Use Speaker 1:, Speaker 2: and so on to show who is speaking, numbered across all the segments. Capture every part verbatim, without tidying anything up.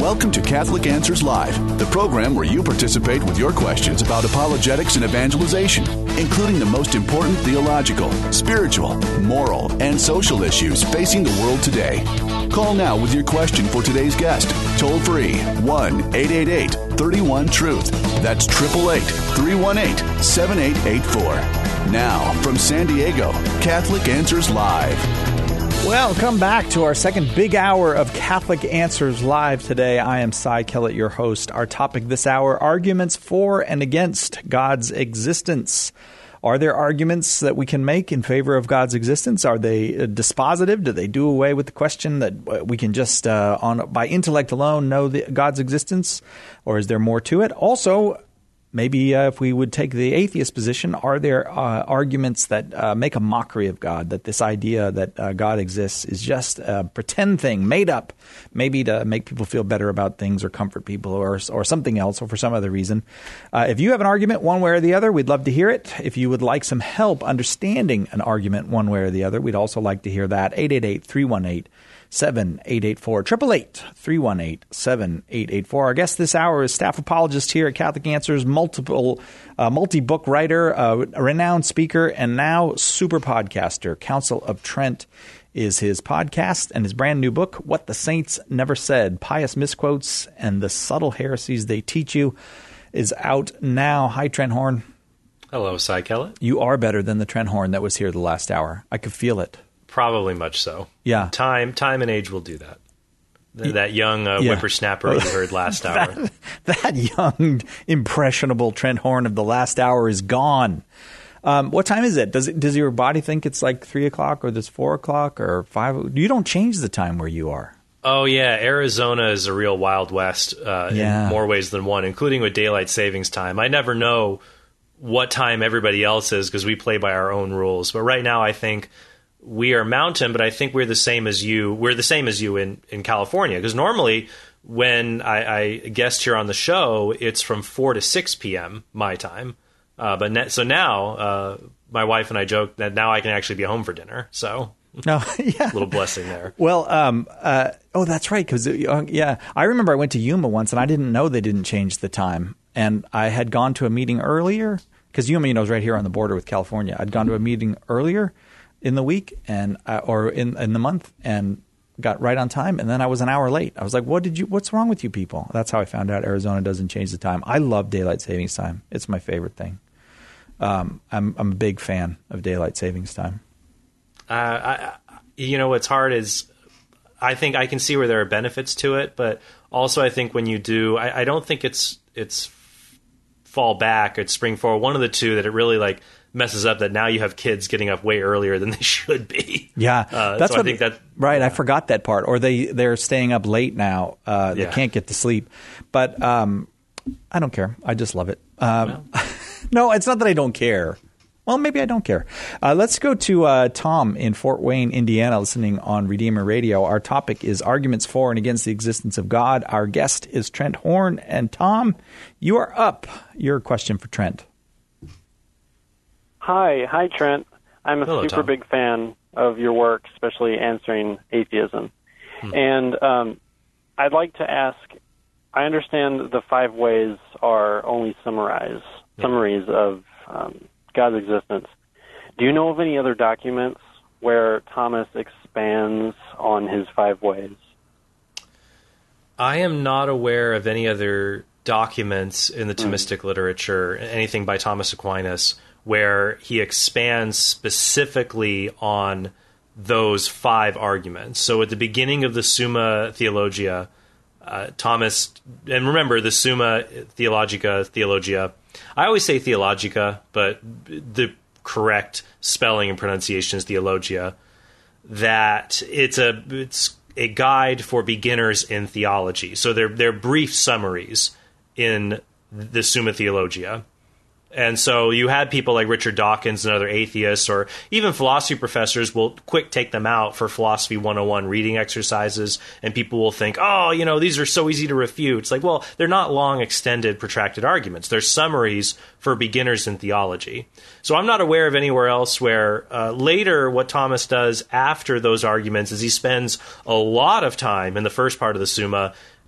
Speaker 1: Welcome to Catholic Answers Live, the program where you participate with your questions about apologetics and evangelization, including the most important theological, spiritual, moral, and social issues facing the world today. Call now with your question for today's guest. Toll free, one eight eight eight, three one, truth. That's eight eight eight, three one eight, seven eight eight four. Now, from San Diego, Catholic Answers Live.
Speaker 2: Welcome back to our second big hour of Catholic Answers Live today. I am Cy Kellett, your host. Our topic this hour, arguments for and against God's existence. Are there arguments that we can make in favor of God's existence? Are they dispositive? Do they do away with the question that we can just, uh, on by intellect alone, know the, God's existence? Or is there more to it? Also, maybe uh, if we would take the atheist position, are there uh, arguments that uh, make a mockery of God, that this idea that uh, God exists is just a pretend thing, made up, maybe to make people feel better about things or comfort people or or something else or for some other reason? Uh, if you have an argument one way or the other, we'd love to hear it. If you would like some help understanding an argument one way or the other, we'd also like to hear that. eight eight eight, three one eight, seven eight eight four. eight eight eight, three one eight, seven eight eight four. Our guest this hour is staff apologist here at Catholic Answers, multiple, uh, multi-book writer, uh, a renowned speaker, and now super podcaster. Council of Trent is his podcast, and his brand new book, What the Saints Never Said, Pious Misquotes and the Subtle Heresies They Teach You, is out now. Hi, Trent Horn.
Speaker 3: Hello, Cy Kellett.
Speaker 2: You are better than the Trent Horn that was here the last hour. I could feel it.
Speaker 3: Probably much so.
Speaker 2: Yeah.
Speaker 3: Time time and age will do that. Th- that young uh, yeah. whippersnapper you heard last hour.
Speaker 2: that, that young, impressionable Trent Horn of the last hour is gone. Um, what time is it? Does it? Does your body think it's like three o'clock or this four o'clock or five? You don't change the time where you are.
Speaker 3: Oh, yeah. Arizona is a real Wild West uh, yeah. in more ways than one, including with daylight savings time. I never know what time everybody else is because we play by our own rules. But right now, I think we are Mountain, but I think we're the same as you. We're the same as you in, in California, because normally when I, I guest here on the show, it's from four to six p.m. my time. Uh, but ne- so now uh, my wife and I joke that now I can actually be home for dinner. So
Speaker 2: no, yeah,
Speaker 3: little blessing there.
Speaker 2: Well, um, uh, oh, that's right. Because uh, yeah, I remember I went to Yuma once and I didn't know they didn't change the time, and I had gone to a meeting earlier because Yuma, you know, is right here on the border with California. I'd gone to a meeting earlier in the week and uh, or in in the month and got right on time, and then I was an hour late. I was like, "What did you? What's wrong with you people?" That's how I found out Arizona doesn't change the time. I love daylight savings time; it's my favorite thing. Um, I'm I'm a big fan of daylight savings time.
Speaker 3: Uh, I, you know, what's hard is I think I can see where there are benefits to it, but also I think when you do, I, I don't think it's it's fall back, it's spring forward. One of the two that it really like messes up that now you have kids getting up way earlier than they should be.
Speaker 2: Yeah,
Speaker 3: uh,
Speaker 2: that's
Speaker 3: so
Speaker 2: what
Speaker 3: I think that
Speaker 2: right.
Speaker 3: Yeah.
Speaker 2: I forgot that part. Or they they're staying up late now. Uh, they
Speaker 3: yeah.
Speaker 2: can't get to sleep. But um, I don't care. I just love it. Um,
Speaker 3: well.
Speaker 2: No, it's not that I don't care. Well, maybe I don't care. Uh, let's go to uh, Tom in Fort Wayne, Indiana, listening on Redeemer Radio. Our topic is arguments for and against the existence of God. Our guest is Trent Horn. And Tom, you are up. Your question for Trent.
Speaker 4: Hi. Hi, Trent. I'm a
Speaker 3: Hello,
Speaker 4: super
Speaker 3: Tom.
Speaker 4: big fan of your work, especially answering atheism. Hmm. And um, I'd like to ask, I understand the five ways are only summarize, yeah. summaries of um, God's existence. Do you know of any other documents where Thomas expands on his five ways?
Speaker 3: I am not aware of any other documents in the Thomistic mm. literature, anything by Thomas Aquinas, where he expands specifically on those five arguments. So at the beginning of the Summa Theologia, uh, Thomas, and remember the Summa Theologica, Theologia, I always say Theologica, but the correct spelling and pronunciation is Theologia, that it's a it's a guide for beginners in theology. So they're, they're brief summaries in the Summa Theologia. And so you had people like Richard Dawkins and other atheists, or even philosophy professors will quick take them out for Philosophy one oh one reading exercises, and people will think, oh, you know, these are so easy to refute. It's like, well, they're not long, extended, protracted arguments. They're summaries for beginners in theology. So I'm not aware of anywhere else where uh, later what Thomas does after those arguments is he spends a lot of time in the first part of the Summa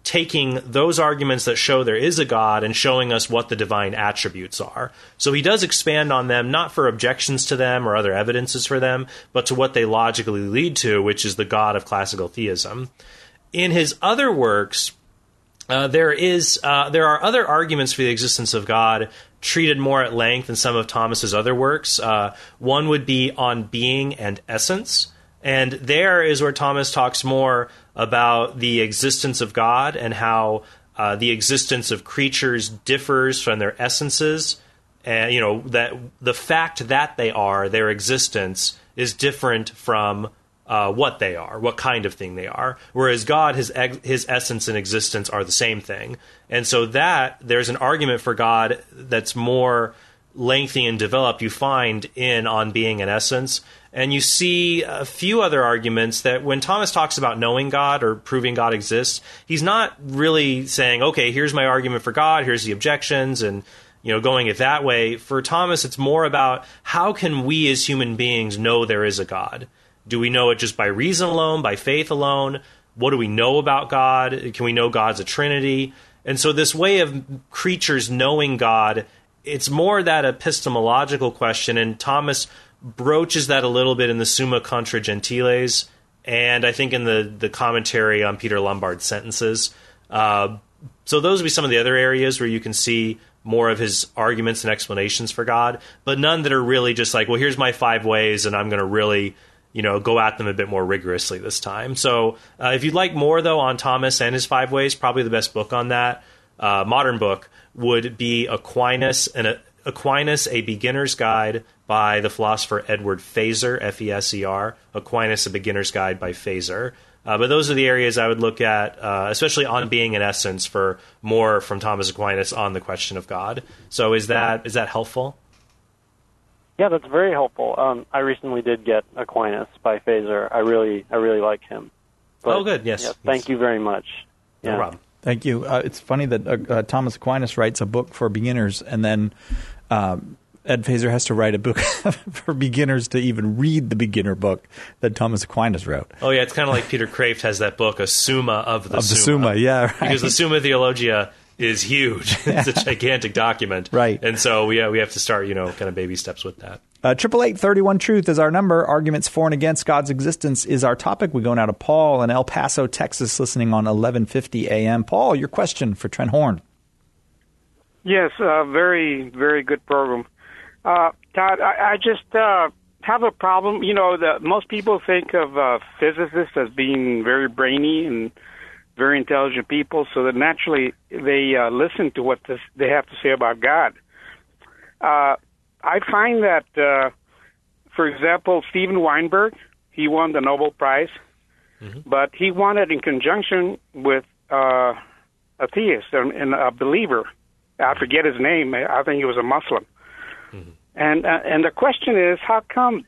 Speaker 3: taking those arguments that show there is a God and showing us what the divine attributes are. So he does expand on them, not for objections to them or other evidences for them, but to what they logically lead to, which is the God of classical theism. In his other works, uh, there is uh, there are other arguments for the existence of God treated more at length in some of Thomas's other works. Uh, one would be on being and essence. And there is where Thomas talks more about the existence of God and how uh, the existence of creatures differs from their essences. And, you know, that the fact that they are, their existence, is different from uh, what they are, what kind of thing they are. Whereas God, his his essence and existence are the same thing. And so that, there's an argument for God that's more lengthy and developed, you find in On Being and Essence. And you see a few other arguments that when Thomas talks about knowing God or proving God exists, he's not really saying, okay, here's my argument for God, here's the objections, and, you know, going it that way. For Thomas, it's more about how can we as human beings know there is a God? Do we know it just by reason alone, by faith alone? What do we know about God? Can we know God's a Trinity? And so this way of creatures knowing God, it's more that epistemological question, and Thomas broaches that a little bit in the Summa Contra Gentiles, and I think in the, the commentary on Peter Lombard's sentences. Uh, so those would be some of the other areas where you can see more of his arguments and explanations for God, but none that are really just like, well, here's my five ways, and I'm going to really, you know, go at them a bit more rigorously this time. So uh, if you'd like more, though, on Thomas and his five ways, probably the best book on that, uh, modern book, would be Aquinas, and a, Aquinas, A Beginner's Guide by the philosopher Edward Feser, F E S E R. Aquinas, A Beginner's Guide by Feser. Uh, but those are the areas I would look at, uh, especially On Being and Essence, for more from Thomas Aquinas on the question of God. So is that is that helpful?
Speaker 4: Yeah, that's very helpful. Um, I recently did get Aquinas by Feser. I really, I really like him. But,
Speaker 3: oh, good. Yes.
Speaker 4: Yeah, thank
Speaker 3: yes.
Speaker 4: you very much.
Speaker 3: No
Speaker 4: yeah.
Speaker 3: problem.
Speaker 2: Thank you. Uh, it's funny that uh, uh, Thomas Aquinas writes a book for beginners, and then um, Ed Feser has to write a book for beginners to even read the beginner book that Thomas Aquinas wrote.
Speaker 3: Oh, yeah, it's kind of like Peter Kraft has that book, A Summa of the
Speaker 2: of the
Speaker 3: Summa.
Speaker 2: Summa, yeah, right.
Speaker 3: Because the Summa Theologia is huge. It's a gigantic document.
Speaker 2: Right.
Speaker 3: And so we, uh, we have to start, you know, kind of baby steps with that.
Speaker 2: Uh, triple eight thirty one truth is our number. Arguments for and against God's existence is our topic. We're going out to Paul in El Paso, Texas, listening on eleven fifty A M. Paul, your question for Trent Horn.
Speaker 5: Yes, uh, very, very good program. Uh, Todd, I, I just uh, have a problem. You know, the, most people think of uh, physicists as being very brainy and very intelligent people, so that naturally they uh, listen to what this, they have to say about God. Uh, I find that, uh, for example, Steven Weinberg, he won the Nobel Prize, mm-hmm. but he won it in conjunction with uh, a theist and a believer. I forget his name. I think he was a Muslim. Mm-hmm. And uh, and the question is, how come?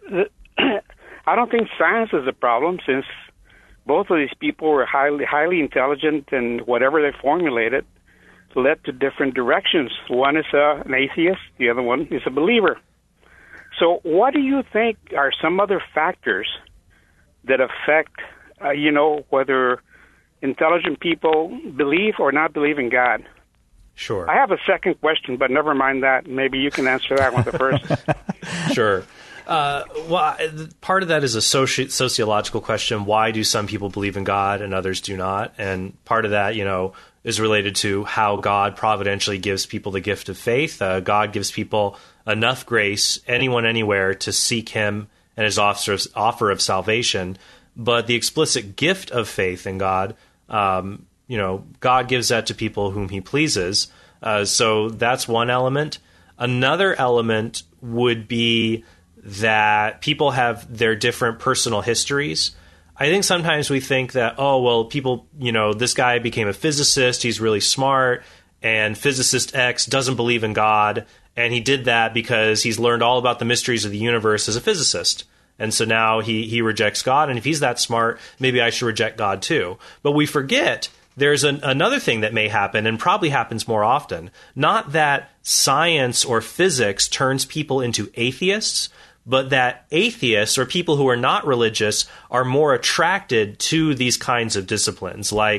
Speaker 5: I don't think science is a problem, since both of these people were highly highly intelligent, and whatever they formulated led to different directions. One is uh, an atheist, the other one is a believer. So what do you think are some other factors that affect, uh, you know, whether intelligent people believe or not believe in God?
Speaker 3: Sure.
Speaker 5: I have a second question, but never mind that. Maybe you can answer that one the first.
Speaker 3: Sure. Uh, well, part of that is a soci- sociological question. Why do some people believe in God and others do not? And part of that, you know, is related to how God providentially gives people the gift of faith. Uh, God gives people enough grace, anyone, anywhere, to seek him and his offer of salvation. But the explicit gift of faith in God, um, you know, God gives that to people whom he pleases. Uh, so that's one element. Another element would be that people have their different personal histories. I think sometimes we think that, oh, well, people, you know, this guy became a physicist, he's really smart, and physicist X doesn't believe in God, and he did that because he's learned all about the mysteries of the universe as a physicist. And so now he, he rejects God, and if he's that smart, maybe I should reject God too. But we forget there's an, another thing that may happen, and probably happens more often. Not that science or physics turns people into atheists, but that atheists or people who are not religious are more attracted to these kinds of disciplines, like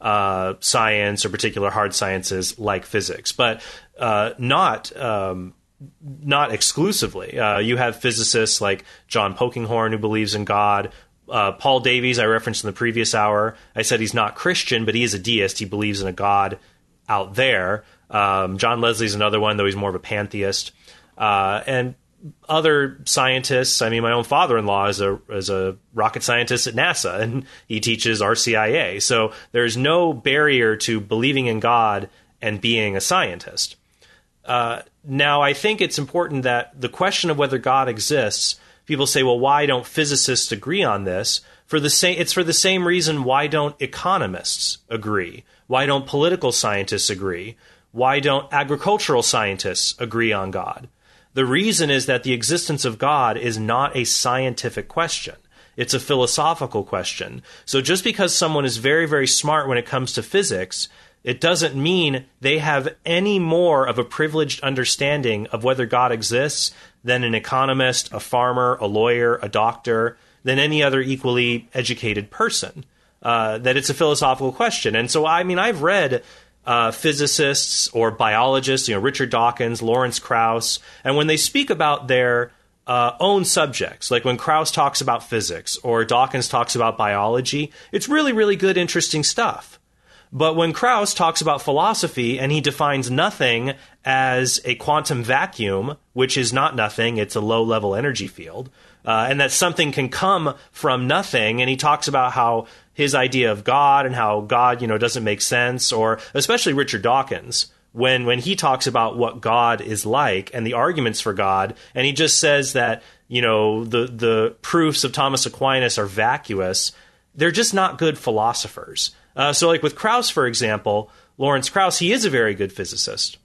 Speaker 3: uh, science or particular hard sciences like physics, but uh, not um, not exclusively. Uh, you have physicists like John Polkinghorne who believes in God. Uh, Paul Davies, I referenced in the previous hour. I said he's not Christian, but he is a deist. He believes in a God out there. Um, John Leslie's another one, though he's more of a pantheist. Uh, and other scientists, I mean, my own father-in-law is a is a rocket scientist at NASA, and he teaches R C I A. So there's no barrier to believing in God and being a scientist. Uh, now, I think it's important that the question of whether God exists, people say, well, why don't physicists agree on this? For the same, it's for the same reason, why don't economists agree? Why don't political scientists agree? Why don't agricultural scientists agree on God? The reason is that the existence of God is not a scientific question. It's a philosophical question. So just because someone is very, very smart when it comes to physics, it doesn't mean they have any more of a privileged understanding of whether God exists than an economist, a farmer, a lawyer, a doctor, than any other equally educated person. Uh, that it's a philosophical question. And so, I mean, I've read uh, physicists or biologists, you know, Richard Dawkins, Lawrence Krauss, and when they speak about their uh, own subjects, like when Krauss talks about physics or Dawkins talks about biology, it's really, really good, interesting stuff. But when Krauss talks about philosophy and he defines nothing as a quantum vacuum, which is not nothing, it's a low-level energy field, uh, and that something can come from nothing, and he talks about how his idea of God and how God, you know, doesn't make sense, or especially Richard Dawkins, when when he talks about what God is like and the arguments for God, and he just says that, you know, the the proofs of Thomas Aquinas are vacuous, they're just not good philosophers. Uh, so like with Krauss, for example, Lawrence Krauss, he is a very good physicist.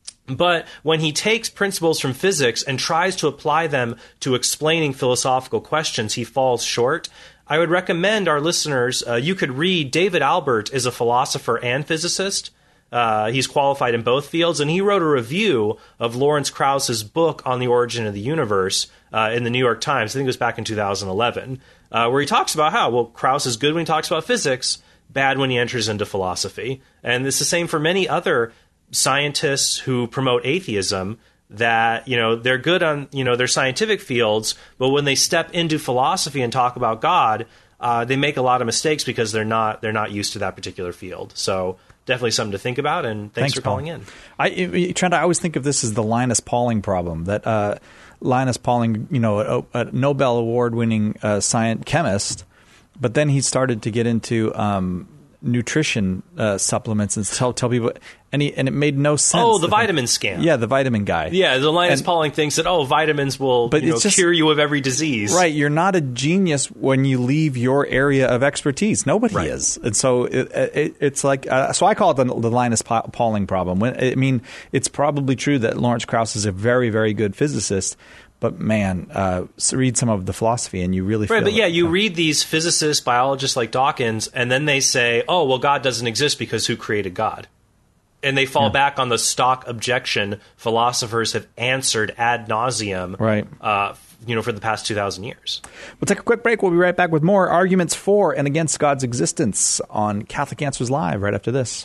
Speaker 3: But when he takes principles from physics and tries to apply them to explaining philosophical questions, he falls short. I would recommend our listeners, uh, you could read, David Albert is a philosopher and physicist. Uh, he's qualified in both fields, and he wrote a review of Lawrence Krauss's book on the origin of the universe uh, in the New York Times. I think it was back in two thousand eleven, uh, where he talks about how, well, Krauss is good when he talks about physics, bad when he enters into philosophy. And it's the same for many other scientists who promote atheism, that, you know, they're good on, you know, their scientific fields, but when they step into philosophy and talk about God, uh, they make a lot of mistakes because they're not they're not used to that particular field. So definitely something to think about, and thanks, thanks for calling in.
Speaker 2: I, Trent, I always think of this as the Linus Pauling problem, that uh, Linus Pauling, you know, a, a Nobel Award-winning uh, science chemist, but then he started to get into um, nutrition uh, supplements and tell tell people, and he, and it made no sense.
Speaker 3: Oh, the vitamin scam.
Speaker 2: Yeah, the vitamin guy.
Speaker 3: Yeah, the Linus and, Pauling thinks that, oh, vitamins will but you know, just, cure you of every disease.
Speaker 2: Right, you're not a genius when you leave your area of expertise. Nobody right. is. And so it, it, it's like, uh, so I call it the, the Linus Pauling problem. When, I mean, it's probably true that Lawrence Krauss is a very, very good physicist, but man, uh, read some of the philosophy and you really feel
Speaker 3: right. But yeah,
Speaker 2: it.
Speaker 3: you read these physicists, biologists like Dawkins, and then they say, "Oh, well, God doesn't exist because who created God?" And they fall yeah. back on the stock objection philosophers have answered ad nauseum,
Speaker 2: right?
Speaker 3: Uh, you know, for the past two thousand years.
Speaker 2: We'll take a quick break. We'll be right back with more arguments for and against God's existence on Catholic Answers Live right after this.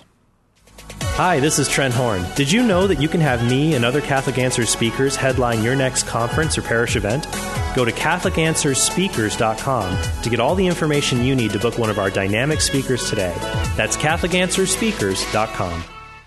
Speaker 3: Hi, this is Trent Horn. Did you know that you can have me and other Catholic Answers speakers headline your next conference or parish event? Go to Catholic Answers Speakers dot com to get all the information you need to book one of our dynamic speakers today. That's Catholic Answers Speakers dot com.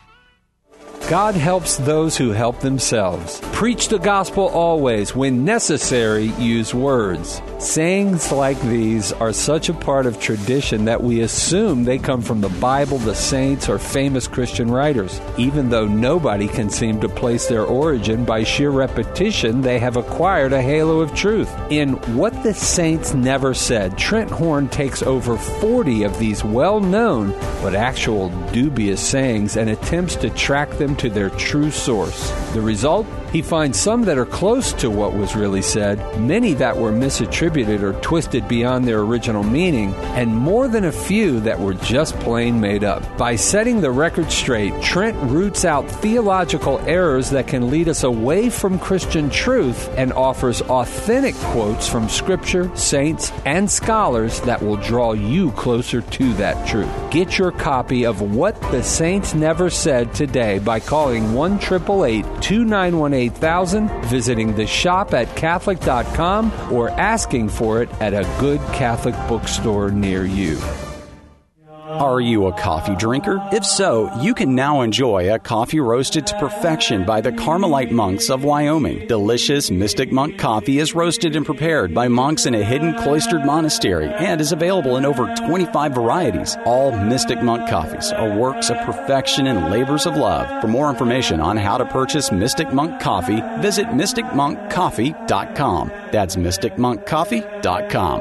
Speaker 6: God helps those who help themselves. Preach the gospel always. When necessary, use words. Sayings like these are such a part of tradition that we assume they come from the Bible, the saints, or famous Christian writers. Even though nobody can seem to place their origin, by sheer repetition, they have acquired a halo of truth. In What the Saints Never Said, Trent Horn takes over forty of these well-known but actual dubious sayings and attempts to track them to their true source. The result? He finds some that are close to what was really said, many that were misattributed or twisted beyond their original meaning, and more than a few that were just plain made up. By setting the record straight, Trent roots out theological errors that can lead us away from Christian truth and offers authentic quotes from Scripture, saints, and scholars that will draw you closer to that truth. Get your copy of What the Saints Never Said today by calling one eight eight eight, two nine one, eight thousand, visiting the shop at Catholic dot com, or asking for it at a good Catholic bookstore near you.
Speaker 7: Are you a coffee drinker? If so, you can now enjoy a coffee roasted to perfection by the Carmelite monks of Wyoming. Delicious Mystic Monk coffee is roasted and prepared by monks in a hidden cloistered monastery and is available in over twenty-five varieties. All Mystic Monk coffees are works of perfection and labors of love. For more information on how to purchase Mystic Monk coffee, visit mystic monk coffee dot com. That's mystic monk coffee dot com.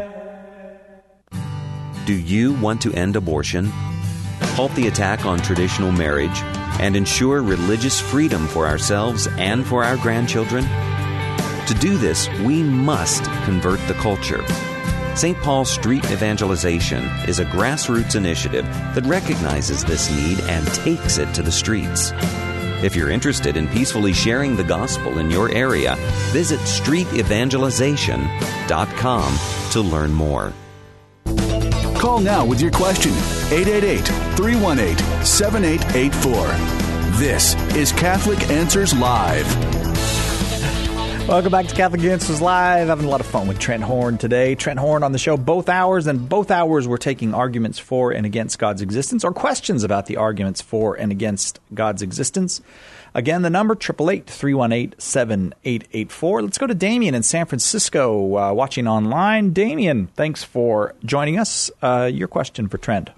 Speaker 8: Do you want to end abortion, halt the attack on traditional marriage, and ensure religious freedom for ourselves and for our grandchildren? To do this, we must convert the culture. Saint Paul Street Evangelization is a grassroots initiative that recognizes this need and takes it to the streets. If you're interested in peacefully sharing the gospel in your area, visit street evangelization dot com to learn more.
Speaker 1: Call now with your question, eight eight eight, three one eight, seven eight eight four. This is Catholic Answers Live.
Speaker 2: Welcome back to Catholic Answers Live. Having a lot of fun with Trent Horn today. Trent Horn on the show both hours, and both hours we're taking arguments for and against God's existence, or questions about the arguments for and against God's existence. Again, the number, eight eight eight, three one eight, seven eight eight four. Let's go to Damien in San Francisco, uh, watching online. Damien, thanks for joining us. Uh, your question for Trent.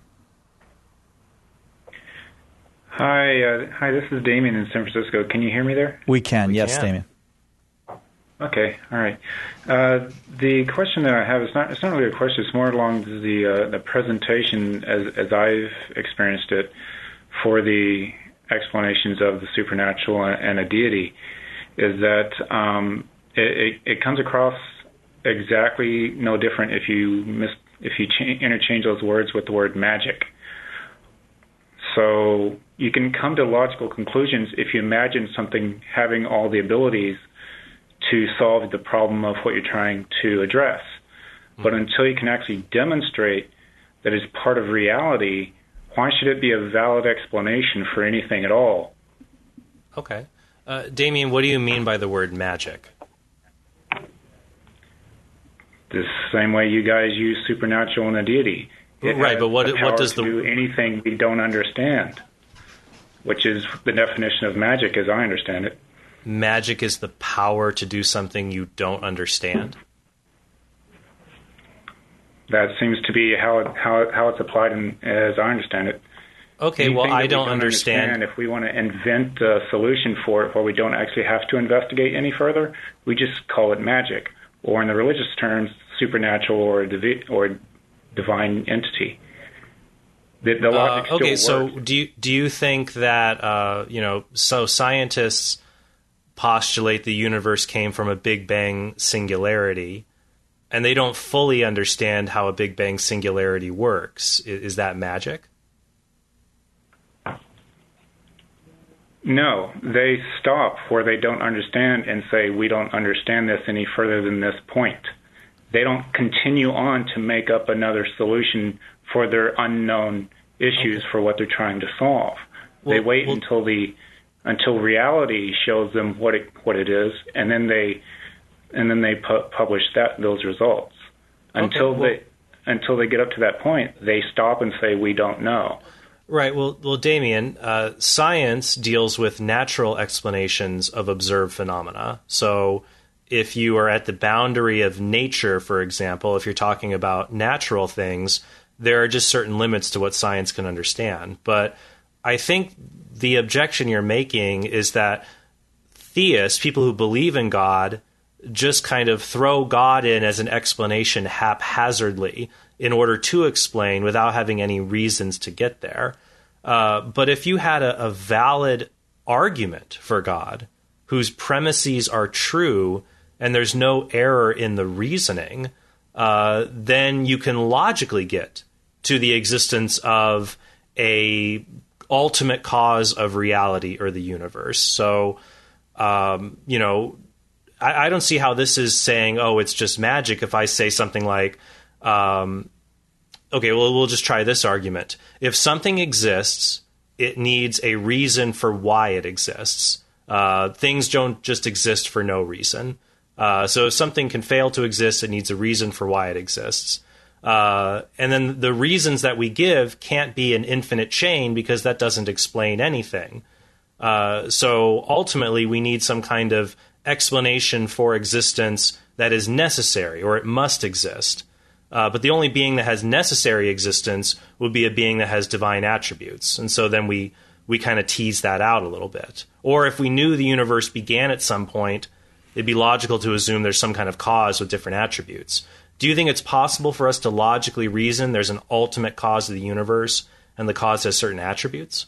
Speaker 9: Hi, uh, hi. This is Damien in San Francisco. Can you hear me there?
Speaker 2: We can,
Speaker 3: we
Speaker 2: yes,
Speaker 3: can.
Speaker 2: Damien.
Speaker 9: Okay, all right. Uh, the question that I have is not—it's not really a question. It's more along the uh, the presentation as as I've experienced it for the explanations of the supernatural and a deity. Is that um, it, it, it comes across exactly no different if you mis- if you cha- interchange those words with the word magic. So you can come to logical conclusions if you imagine something having all the abilities to solve the problem of what you're trying to address. Mm-hmm. But until you can actually demonstrate that it's part of reality, why should it be a valid explanation for anything at all?
Speaker 3: Okay. Uh, Damien, what do you mean by the word magic?
Speaker 9: The same way you guys use supernatural and a deity. It
Speaker 3: right, but what,
Speaker 9: the
Speaker 3: what does
Speaker 9: to
Speaker 3: the...
Speaker 9: do anything we don't understand, which is the definition of magic as I understand it.
Speaker 3: Magic is the power to do something you don't understand?
Speaker 9: That seems to be how it, how it, how it's applied in, as I understand it.
Speaker 3: Okay,
Speaker 9: Anything
Speaker 3: well, I
Speaker 9: we
Speaker 3: don't,
Speaker 9: don't
Speaker 3: understand.
Speaker 9: understand. If we want to invent a solution for it where we don't actually have to investigate any further, we just call it magic, or in the religious terms, supernatural or divi- or divine entity. The, the logic
Speaker 3: uh,
Speaker 9: still
Speaker 3: okay,
Speaker 9: works.
Speaker 3: so do you, do you think that, uh, you know, so scientists postulate the universe came from a Big Bang singularity, and they don't fully understand how a Big Bang singularity works. Is, is that magic?
Speaker 9: No, they stop where they don't understand and say, we don't understand this any further than this point. They don't continue on to make up another solution for their unknown issues okay. for what they're trying to solve. Well, they wait well, until the until reality shows them what it what it is, and then they and then they pu- publish that those results. Until
Speaker 3: okay, well,
Speaker 9: they until they get up to that point, they stop and say, we don't know.
Speaker 3: Right. Well, well, Damien, uh, science deals with natural explanations of observed phenomena. So if you are at the boundary of nature, for example, if you're talking about natural things, there are just certain limits to what science can understand. But I think the objection you're making is that theists, people who believe in God, just kind of throw God in as an explanation haphazardly in order to explain without having any reasons to get there. Uh, but if you had a, a valid argument for God, whose premises are true and there's no error in the reasoning, uh, then you can logically get to the existence of a ultimate cause of reality or the universe. So, um, you know, I, I don't see how this is saying, oh, it's just magic. If I say something like, um, okay, well, we'll just try this argument. If something exists, it needs a reason for why it exists. Uh, things don't just exist for no reason. Uh, so if something can fail to exist, it needs a reason for why it exists. Uh, and then the reasons that we give can't be an infinite chain because that doesn't explain anything. Uh, so ultimately, we need some kind of explanation for existence that is necessary, or it must exist. Uh, but the only being that has necessary existence would be a being that has divine attributes. And so then we, we kind of tease that out a little bit. Or if we knew the universe began at some point, it'd be logical to assume there's some kind of cause with different attributes. Do you think it's possible for us to logically reason there's an ultimate cause of the universe and the cause has certain attributes?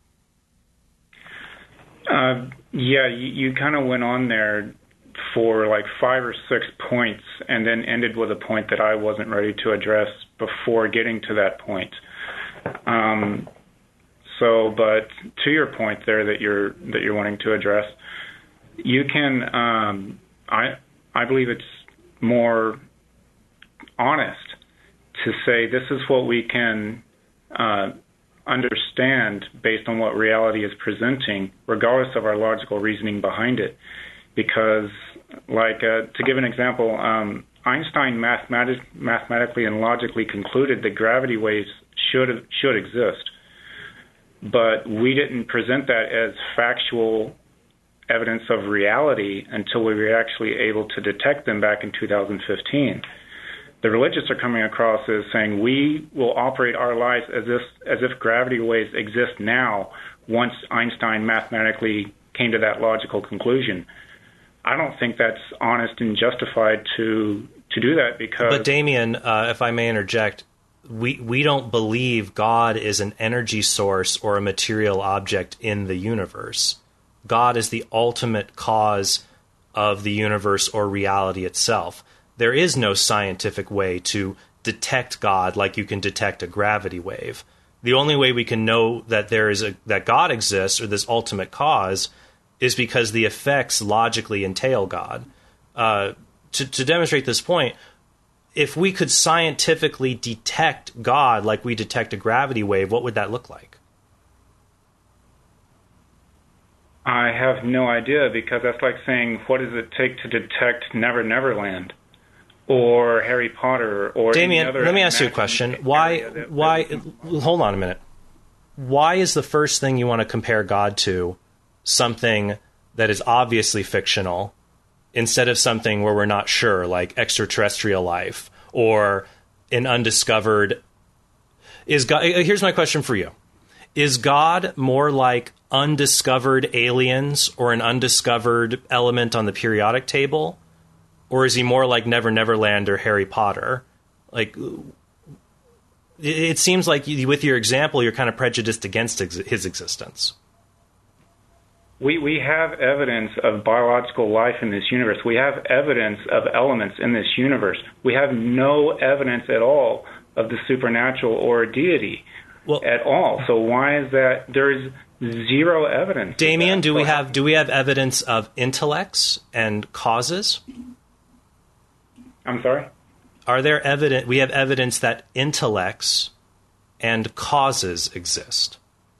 Speaker 9: Uh, yeah, you, you kind of went on there for like five or six points and then ended with a point that I wasn't ready to address before getting to that point. Um, so, but to your point there that you're that you're wanting to address, you can. Um, I I believe it's more honest to say this is what we can uh, understand based on what reality is presenting, regardless of our logical reasoning behind it. Because, like, uh, to give an example, um, Einstein mathematic- mathematically and logically concluded that gravity waves should should exist, but we didn't present that as factual evidence of reality until we were actually able to detect them back in two thousand fifteen. The religious are coming across as saying we will operate our lives as if as if gravity waves exist now once Einstein mathematically came to that logical conclusion. I don't think that's honest and justified to to do that because...
Speaker 3: But Damien, uh, if I may interject, we, we don't believe God is an energy source or a material object in the universe. God is the ultimate cause of the universe or reality itself. There is no scientific way to detect God like you can detect a gravity wave. The only way we can know that there is a that God exists or this ultimate cause is because the effects logically entail God. Uh, to, to demonstrate this point, if we could scientifically detect God like we detect a gravity wave, what would that look like?
Speaker 9: I have no idea, because that's like saying, what does it take to detect Never Never Land or Harry Potter or
Speaker 3: Damien,
Speaker 9: any other...
Speaker 3: let me ask you a question. Why,
Speaker 9: that,
Speaker 3: why,
Speaker 9: that,
Speaker 3: hold on a minute. Why is the first thing you want to compare God to something that is obviously fictional instead of something where we're not sure, like extraterrestrial life or an undiscovered... Is God? Here's my question for you. Is God more like undiscovered aliens or an undiscovered element on the periodic table? Or is he more like Never Never Land or Harry Potter? Like, it seems like you, with your example, you're kind of prejudiced against ex- his existence.
Speaker 9: We we have evidence of biological life in this universe. We have evidence of elements in this universe. We have no evidence at all of the supernatural or deity well, at all. So why is that? There is zero evidence.
Speaker 3: Damien, do we have do we have evidence of intellects and causes?
Speaker 9: I'm sorry?
Speaker 3: Are there evidence? We have evidence that intellects and causes exist.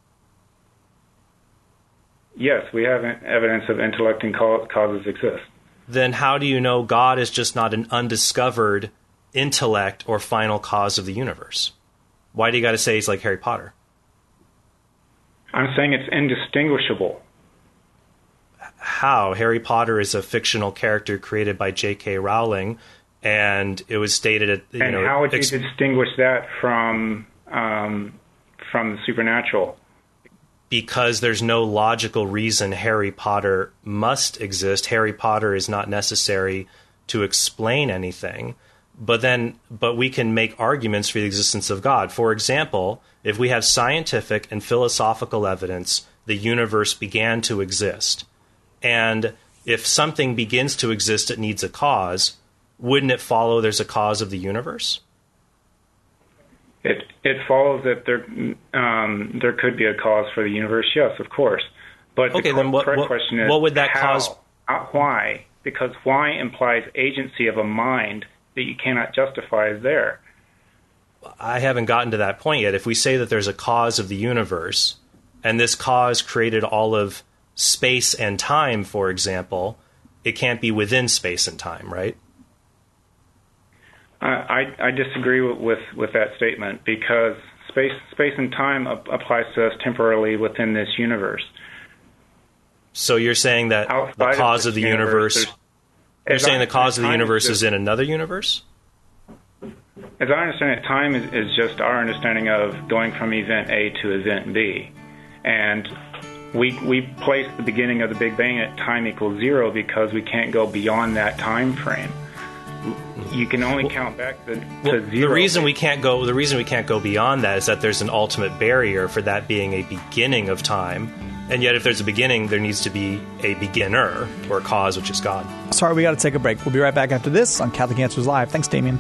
Speaker 9: Yes, we have evidence of intellect and causes exist.
Speaker 3: Then how do you know God is just not an undiscovered intellect or final cause of the universe? Why do you got to say he's like Harry Potter?
Speaker 9: I'm saying it's indistinguishable.
Speaker 3: How? Harry Potter is a fictional character created by J K Rowling, and it was stated at... You
Speaker 9: and
Speaker 3: know,
Speaker 9: how would you
Speaker 3: ex-
Speaker 9: distinguish that from um, from the supernatural?
Speaker 3: Because there's no logical reason Harry Potter must exist. Harry Potter is not necessary to explain anything. But then, but we can make arguments for the existence of God. For example, if we have scientific and philosophical evidence, the universe began to exist. And if something begins to exist, it needs a cause. Wouldn't it follow there's a cause of the universe?
Speaker 9: It it follows that there um, there could be a cause for the universe. Yes, of course. But
Speaker 3: okay,
Speaker 9: the
Speaker 3: then what,
Speaker 9: correct
Speaker 3: what,
Speaker 9: question is
Speaker 3: what would that
Speaker 9: how?
Speaker 3: cause?
Speaker 9: Not why? Because why implies agency of a mind that you cannot justify as there.
Speaker 3: I haven't gotten to that point yet. If we say that there's a cause of the universe, and this cause created all of space and time, for example, it can't be within space and time, right?
Speaker 9: I, I disagree with, with, with that statement, because space space and time ap- applies to us temporarily within this universe.
Speaker 3: So you're saying that
Speaker 9: Outside
Speaker 3: the cause of, of the universe, universe you're saying the cause of the universe is, is in another universe?
Speaker 9: As I understand it, time is, is just our understanding of going from event A to event B. And we we place the beginning of the Big Bang at time equals zero because we can't go beyond that time frame. You can only well, count back to, to
Speaker 3: well,
Speaker 9: zero.
Speaker 3: The reason we can't go the reason we can't go beyond that is that there's an ultimate barrier for that being a beginning of time. And yet if there's a beginning, there needs to be a beginner or a cause, which is God.
Speaker 2: Sorry, we got to take a break. We'll be right back after this on Catholic Answers Live. Thanks, Damien.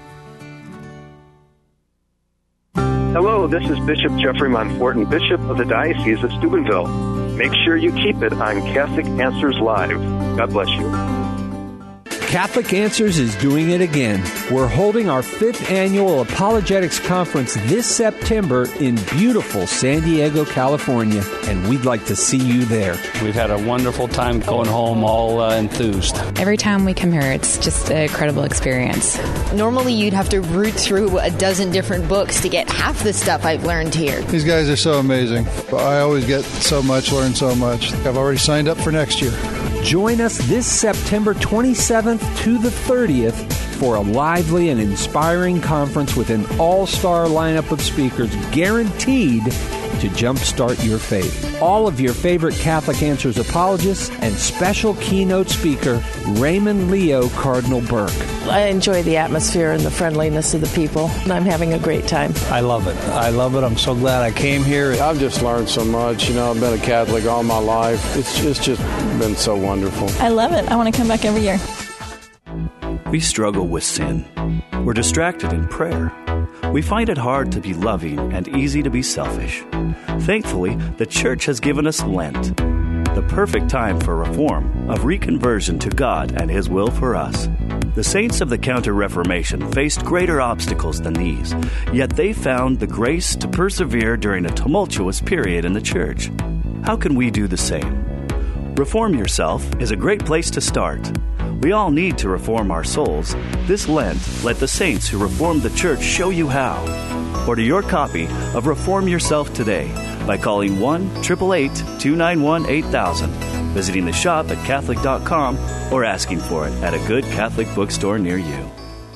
Speaker 10: Hello, this is Bishop Jeffrey Monforton, Bishop of the Diocese of Steubenville. Make sure you keep it on Catholic Answers Live. God bless you.
Speaker 6: Catholic Answers is doing it again. We're holding our fifth annual Apologetics Conference this September in beautiful San Diego, California, and we'd like to see you there.
Speaker 11: We've had a wonderful time going home, all uh, enthused.
Speaker 12: Every time we come here, it's just an incredible experience.
Speaker 13: Normally, you'd have to root through a dozen different books to get half the stuff I've learned here.
Speaker 14: These guys are so amazing. I always get so much, learn so much. I've already signed up for next year.
Speaker 6: Join us this September twenty-seventh to the thirtieth for a lively and inspiring conference with an all-star lineup of speakers guaranteed to jumpstart your faith. All of your favorite Catholic Answers apologists and special keynote speaker Raymond Leo Cardinal Burke.
Speaker 15: I enjoy the atmosphere and the friendliness of the people, and I'm having a great time.
Speaker 11: I love it. I love it. I'm so glad I came here.
Speaker 16: I've just learned so much. You know, I've been a Catholic all my life. It's just, it's just been so wonderful.
Speaker 17: I love it. I want to come back every year.
Speaker 18: We struggle with sin. We're distracted in prayer. We find it hard to be loving and easy to be selfish. Thankfully, the Church has given us Lent, the perfect time for reform, of reconversion to God and His will for us. The saints of the Counter-Reformation faced greater obstacles than these, yet they found the grace to persevere during a tumultuous period in the Church. How can we do the same? Reform Yourself is a great place to start. We all need to reform our souls. This Lent, let the saints who reformed the Church show you how. Order your copy of Reform Yourself today by calling one eight eight eight, two nine one, eight thousand, visiting the shop at Catholic dot com, or asking for it at a good Catholic bookstore near you.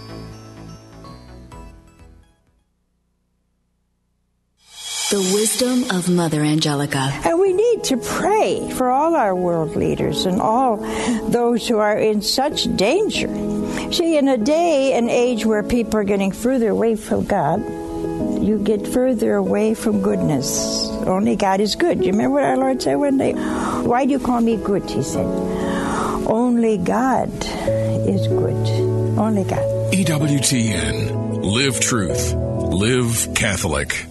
Speaker 19: The wisdom of Mother Angelica.
Speaker 20: And we need to pray for all our world leaders and all those who are in such danger. See, in a day and age where people are getting further away from God, you get further away from goodness. Only God is good. You remember what our Lord said one day? Why do you call me good? He said, only God is good. Only God.
Speaker 21: E W T N. Live truth. Live Catholic.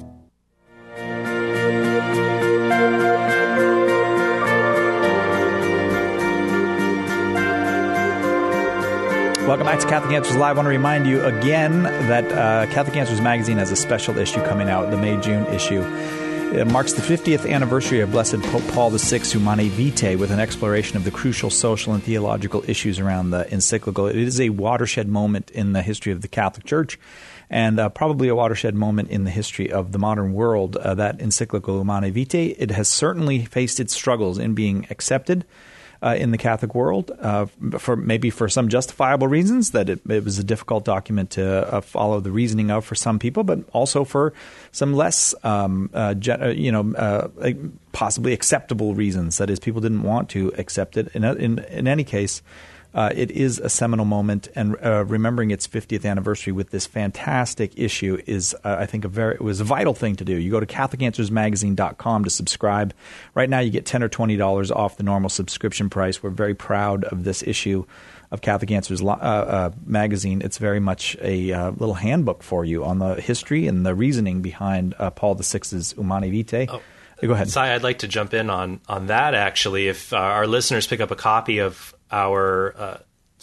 Speaker 2: Welcome back to Catholic Answers Live. I want to remind you again that uh, Catholic Answers Magazine has a special issue coming out, the May-June issue. It marks the fiftieth anniversary of Blessed Pope Paul the Sixth's Humanae Vitae with an exploration of the crucial social and theological issues around the encyclical. It is a watershed moment in the history of the Catholic Church and uh, probably a watershed moment in the history of the modern world, uh, that encyclical Humanae Vitae. It has certainly faced its struggles in being accepted Uh, in the Catholic world, uh, for maybe for some justifiable reasons, that it, it was a difficult document to uh, follow the reasoning of for some people, but also for some less, um, uh, ge- you know, uh, possibly acceptable reasons. That is, people didn't want to accept it. In in, in any case, uh, it is a seminal moment, and uh, remembering its fiftieth anniversary with this fantastic issue is, uh, I think, a very it was a vital thing to do. You go to Catholic Answers Magazine dot com to subscribe. Right now, you get ten or twenty dollars off the normal subscription price. We're very proud of this issue of Catholic Answers uh, uh, Magazine. It's very much a uh, little handbook for you on the history and the reasoning behind uh, Paul the Sixth's Humanae Vitae. Oh. Go ahead.
Speaker 3: Si, I'd like to jump in on, on that, actually. If uh, our listeners pick up a copy of our uh,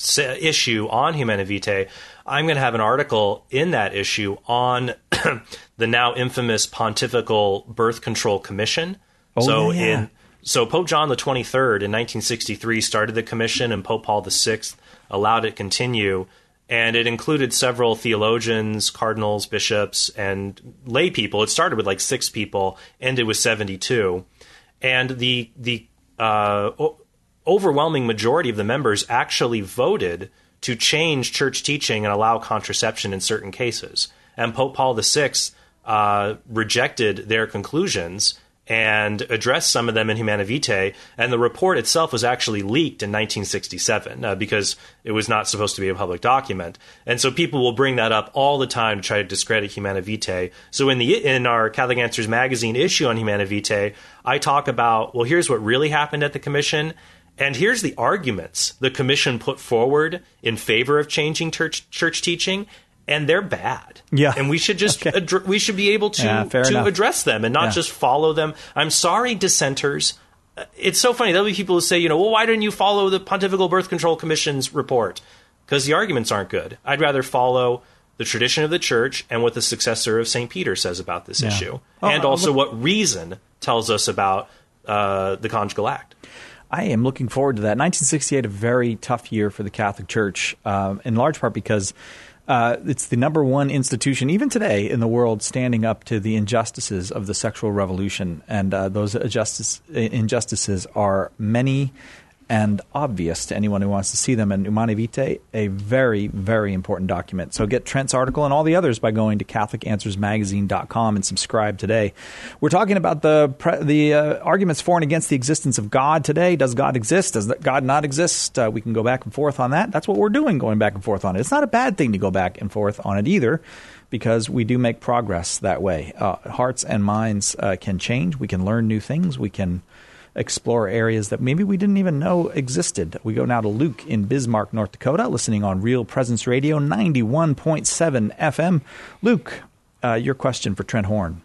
Speaker 3: issue on Humanae Vitae, I'm going to have an article in that issue on the now infamous Pontifical Birth Control Commission.
Speaker 2: Oh,
Speaker 3: so
Speaker 2: yeah.
Speaker 3: in so Pope John the twenty-third in nineteen sixty-three started the commission, and Pope Paul the sixth allowed it continue. And it included several theologians, cardinals, bishops, and lay people. It started with like six people, ended with seventy-two. And the the uh, o- overwhelming majority of the members actually voted to change church teaching and allow contraception in certain cases. And Pope Paul the sixth uh, rejected their conclusions and addressed some of them in Humanae Vitae. And the report itself was actually leaked in nineteen sixty-seven uh, because it was not supposed to be a public document. And so people will bring that up all the time to try to discredit Humanae Vitae. So in the in our Catholic Answers magazine issue on Humanae Vitae, I talk about, well, here's what really happened at the commission. And here's the arguments the commission put forward in favor of changing church, church teaching. And they're bad. Yeah. And we should just okay. ad- we should be able to,
Speaker 2: yeah,
Speaker 3: to
Speaker 2: enough.
Speaker 3: address them and not
Speaker 2: yeah.
Speaker 3: just follow them. I'm sorry, dissenters. It's so funny. There'll be people who say, you know, well, why didn't you follow the Pontifical Birth Control Commission's report? Because the arguments aren't good. I'd rather follow the tradition of the church and what the successor of Saint Peter says about this
Speaker 2: yeah.
Speaker 3: issue.
Speaker 2: Oh,
Speaker 3: and also
Speaker 2: look-
Speaker 3: what reason tells us about uh, the conjugal act.
Speaker 2: I am looking forward to that. nineteen sixty-eight, a very tough year for the Catholic Church, uh, in large part because uh, it's the number one institution, even today, in the world standing up to the injustices of the sexual revolution. And uh, those injustice, injustices are many and obvious to anyone who wants to see them. And Humanae Vitae, a very, very important document. So get Trent's article and all the others by going to Catholic Answers Magazine dot com and subscribe today. We're talking about the the uh, arguments for and against the existence of God today. Does God exist? Does God not exist? Uh, we can go back and forth on that. That's what we're doing, going back and forth on it. It's not a bad thing to go back and forth on it either, because we do make progress that way. Uh, hearts and minds uh, can change. We can learn new things. We can explore areas that maybe we didn't even know existed. We go now to Luke in Bismarck, North Dakota, listening on Real Presence Radio, ninety-one point seven F M. Luke, uh, your question for Trent Horn.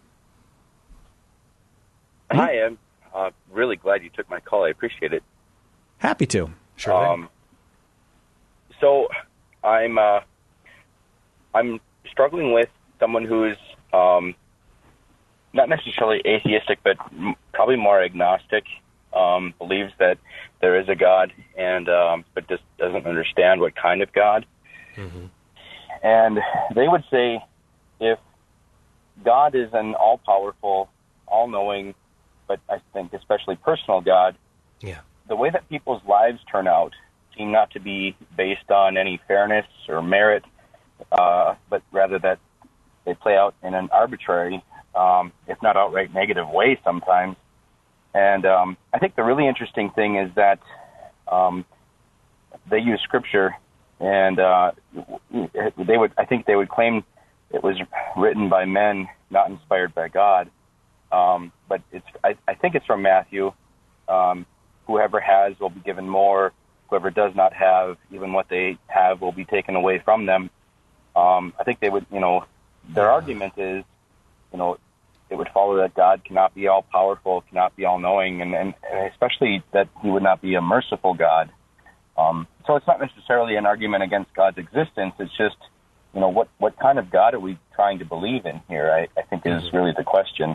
Speaker 4: Hi, I'm uh, really glad you took my call. I appreciate it.
Speaker 2: Happy to.
Speaker 4: Sure. Um, so I'm uh, I'm struggling with someone who is um, not necessarily atheistic, but m- probably more agnostic, um, believes that there is a God, and um, but just doesn't understand what kind of God. Mm-hmm. And they would say, if God is an all-powerful, all-knowing, but I think especially personal God,
Speaker 3: yeah,
Speaker 4: the way that people's lives turn out seem not to be based on any fairness or merit, uh, but rather that they play out in an arbitrary, um, if not outright negative way sometimes. And um, I think the really interesting thing is that um, they use Scripture, and uh, they would, I think they would claim it was written by men, not inspired by God. Um, but it's, I, I think it's from Matthew. Um, whoever has will be given more. Whoever does not have, even what they have will be taken away from them. Um, I think they would, you know, their argument is, you know, it would follow that God cannot be all-powerful, cannot be all-knowing, and, and, and especially that he would not be a merciful God. Um, so it's not necessarily an argument against God's existence. It's just, you know, what, what kind of God are we trying to believe in here, I, I think is really the question.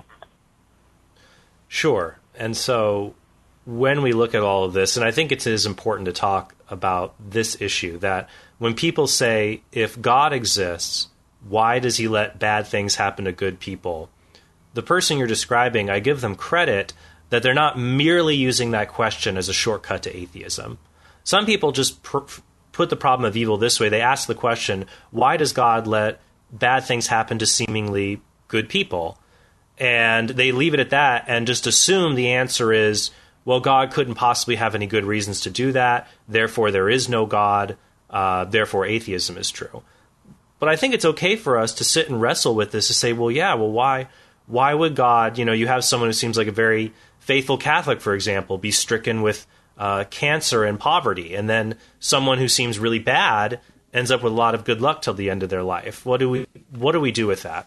Speaker 3: Sure. And so when we look at all of this, and I think it is important to talk about this issue, that when people say, if God exists, why does he let bad things happen to good people? The person you're describing, I give them credit that they're not merely using that question as a shortcut to atheism. Some people just pr- put the problem of evil this way. They ask the question, why does God let bad things happen to seemingly good people? And they leave it at that and just assume the answer is, well, God couldn't possibly have any good reasons to do that, therefore there is no God, uh, therefore atheism is true. But I think it's okay for us to sit and wrestle with this to say, well, yeah, well, why why would God, you know, you have someone who seems like a very faithful Catholic, for example, be stricken with uh, cancer and poverty, and then someone who seems really bad ends up with a lot of good luck till the end of their life. What do we what do we do with that?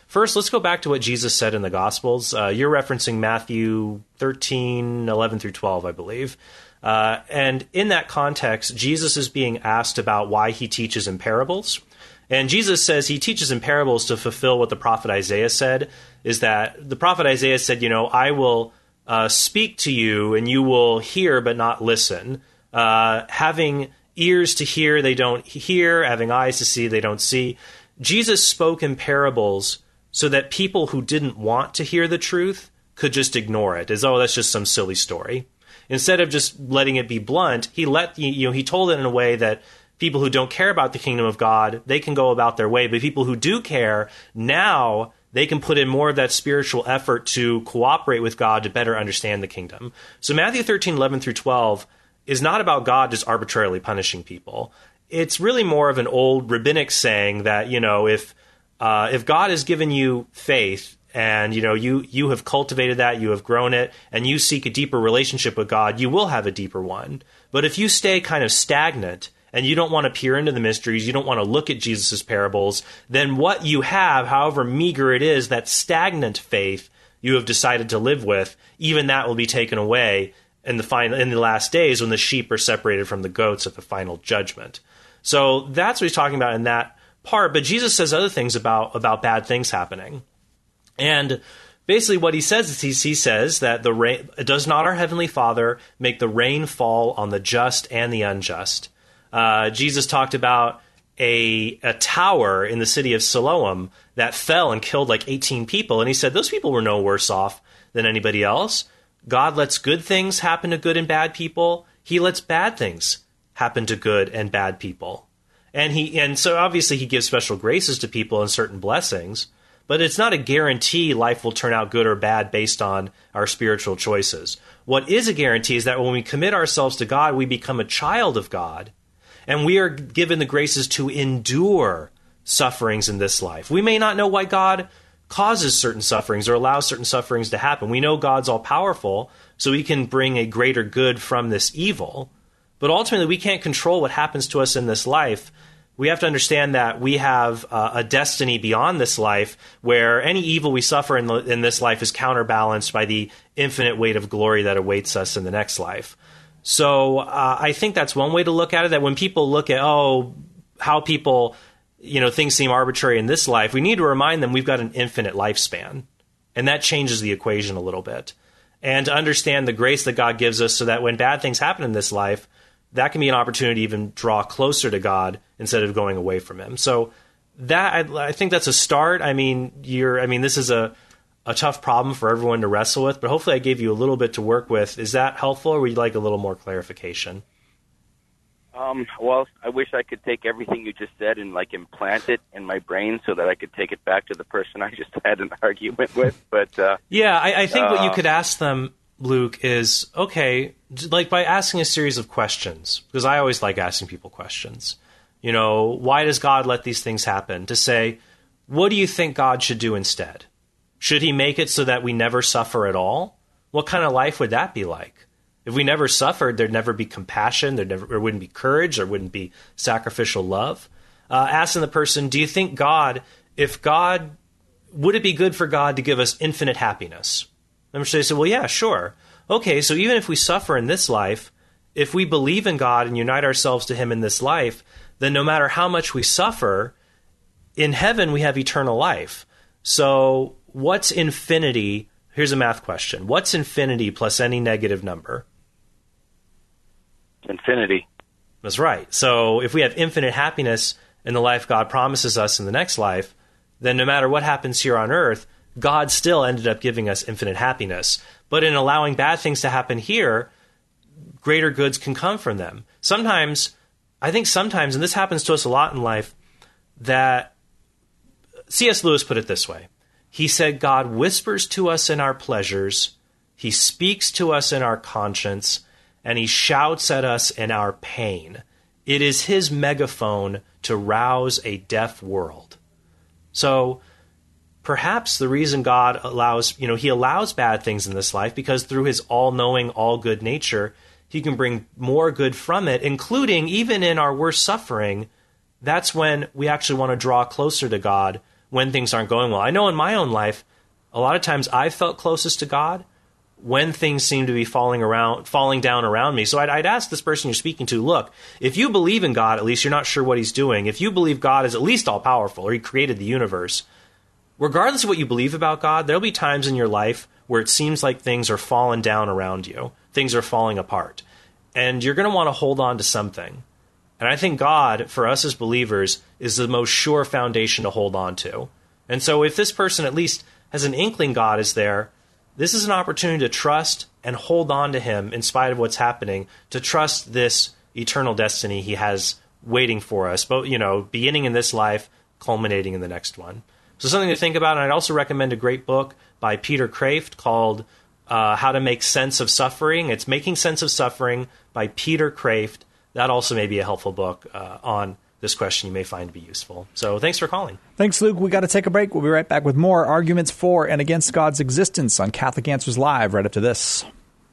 Speaker 3: First, let's go back to what Jesus said in the Gospels. Uh, you're referencing Matthew thirteen, eleven through twelve, I believe. Uh, and in that context, Jesus is being asked about why he teaches in parables. And Jesus says he teaches in parables to fulfill what the prophet Isaiah said, is that the prophet Isaiah said, you know, I will uh, speak to you and you will hear but not listen. Uh, having ears to hear, they don't hear. Having eyes to see, they don't see. Jesus spoke in parables so that people who didn't want to hear the truth could just ignore it, as, oh, that's just some silly story. Instead of just letting it be blunt, he let you know he told it in a way that people who don't care about the kingdom of God, they can go about their way. But people who do care, now they can put in more of that spiritual effort to cooperate with God to better understand the kingdom. So Matthew thirteen, eleven through twelve is not about God just arbitrarily punishing people. It's really more of an old rabbinic saying that, you know, if uh, if God has given you faith, and, you know, you, you have cultivated that, you have grown it, and you seek a deeper relationship with God, you will have a deeper one. But if you stay kind of stagnant and you don't want to peer into the mysteries, you don't want to look at Jesus' parables, then what you have, however meager it is, that stagnant faith you have decided to live with, even that will be taken away in the final, in the last days when the sheep are separated from the goats at the final judgment. So that's what he's talking about in that part. But Jesus says other things about, about bad things happening. And basically what he says is he, he says that the rain, does not our Heavenly Father make the rain fall on the just and the unjust? Uh, Jesus talked about a, a tower in the city of Siloam that fell and killed like eighteen people. And he said those people were no worse off than anybody else. God lets good things happen to good and bad people. He lets bad things happen to good and bad people. And he and so obviously he gives special graces to people and certain blessings. But it's not a guarantee life will turn out good or bad based on our spiritual choices. What is a guarantee is that when we commit ourselves to God, we become a child of God, and we are given the graces to endure sufferings in this life. We may not know why God causes certain sufferings or allows certain sufferings to happen. We know God's all-powerful, so he can bring a greater good from this evil. But ultimately, we can't control what happens to us in this life. We have to understand that we have uh, a destiny beyond this life where any evil we suffer in, the, in this life is counterbalanced by the infinite weight of glory that awaits us in the next life. So uh, I think that's one way to look at it, that when people look at, oh, how people, you know, things seem arbitrary in this life, we need to remind them we've got an infinite lifespan. And that changes the equation a little bit. And to understand the grace that God gives us so that when bad things happen in this life, that can be an opportunity to even draw closer to God instead of going away from him. So that I, I think that's a start. I mean, you're. I mean, this is a, a tough problem for everyone to wrestle with, but hopefully I gave you a little bit to work with. Is that helpful, or would you like a little more clarification?
Speaker 4: Um, well, I wish I could take everything you just said and like implant it in my brain so that I could take it back to the person I just had an argument with. But uh,
Speaker 3: yeah, I, I think
Speaker 4: uh,
Speaker 3: what you could ask them, Luke, is, okay, like by asking a series of questions, because I always like asking people questions. You know, why does God let these things happen? To say, what do you think God should do instead? Should he make it so that we never suffer at all? What kind of life would that be like? If we never suffered, there'd never be compassion, there'd never, there wouldn't be courage, there wouldn't be sacrificial love. Uh, asking the person, do you think God, if God, would it be good for God to give us infinite happiness? I'm sure they say, well, yeah, sure. Okay, so even if we suffer in this life, if we believe in God and unite ourselves to him in this life, then no matter how much we suffer, in heaven we have eternal life. So what's infinity? Here's a math question. What's infinity plus any negative number?
Speaker 4: Infinity.
Speaker 3: That's right. So if we have infinite happiness in the life God promises us in the next life, then no matter what happens here on earth, God still ended up giving us infinite happiness. But in allowing bad things to happen here, greater goods can come from them. Sometimes, I think sometimes, and this happens to us a lot in life, that C S Lewis put it this way. He said, God whispers to us in our pleasures, he speaks to us in our conscience, and he shouts at us in our pain. It is his megaphone to rouse a deaf world. So perhaps the reason God allows, you know, he allows bad things in this life because through his all-knowing, all-good nature, he can bring more good from it, including even in our worst suffering. That's when we actually want to draw closer to God, when things aren't going well. I know in my own life, a lot of times I felt closest to God when things seem to be falling around, falling down around me. So I'd, I'd ask this person you're speaking to, look, if you believe in God, at least you're not sure what he's doing. If you believe God is at least all-powerful, or he created the universe, regardless of what you believe about God, there'll be times in your life where it seems like things are falling down around you. Things are falling apart. And you're going to want to hold on to something. And I think God, for us as believers, is the most sure foundation to hold on to. And so if this person at least has an inkling God is there, this is an opportunity to trust and hold on to him in spite of what's happening, to trust this eternal destiny he has waiting for us, both, you know, beginning in this life, culminating in the next one. So something to think about. And I'd also recommend a great book by Peter Kraft called uh, How to Make Sense of Suffering. It's Making Sense of Suffering by Peter Kraft. That also may be a helpful book uh, on this question you may find to be useful. So thanks for calling.
Speaker 2: Thanks, Luke. We got to take a break. We'll be right back with more arguments for and against God's existence on Catholic Answers Live right after this.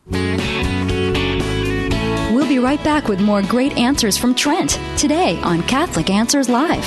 Speaker 5: We'll be right back with more great answers from Trent today on Catholic Answers Live.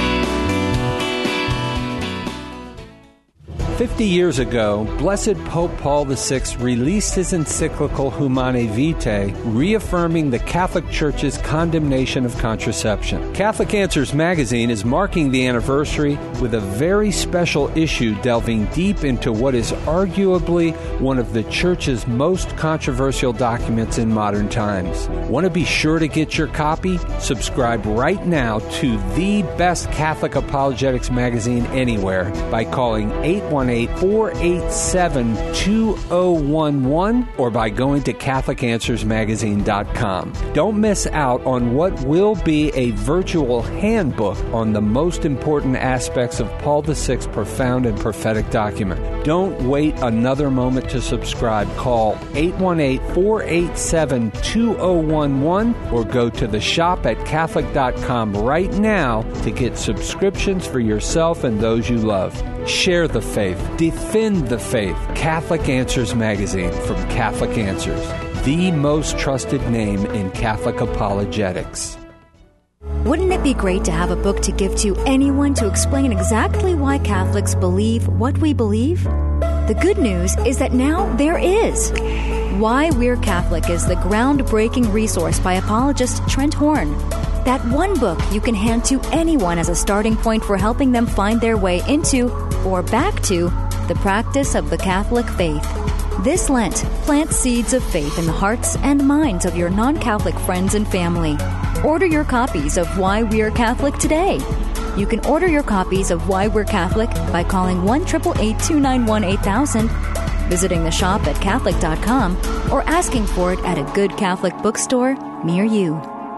Speaker 6: Fifty years ago, Blessed Pope Paul the Sixth released his encyclical Humanae Vitae, reaffirming the Catholic Church's condemnation of contraception. Catholic Answers magazine is marking the anniversary with a very special issue delving deep into what is arguably one of the Church's most controversial documents in modern times. Want to be sure to get your copy? Subscribe right now to the best Catholic apologetics magazine anywhere by calling eight one eight, four eight seven, two zero one one or by going to Catholic Answers Magazine dot com. Don't miss out on what will be a virtual handbook on the most important aspects of Paul the Sixth's profound and prophetic document. Don't wait another moment to subscribe. Call eight one eight, four eight seven, two zero one one or go to the shop at Catholic dot com right now to get subscriptions for yourself and those you love. Share the faith. Defend the faith. Catholic Answers Magazine from Catholic Answers, the most trusted name in Catholic apologetics.
Speaker 5: Wouldn't it be great to have a book to give to anyone to explain exactly why Catholics believe what we believe? The good news is that now there is. Why We're Catholic is the groundbreaking resource by apologist Trent Horn. That one book you can hand to anyone as a starting point for helping them find their way into, or back to, the practice of the Catholic faith. This Lent, plant seeds of faith in the hearts and minds of your non-Catholic friends and family. Order your copies of Why We're Catholic today. You can order your copies of Why We're Catholic by calling one eight eight eight, two nine one, eight thousand, visiting the shop at Catholic dot com, or asking for it at a good Catholic bookstore near you.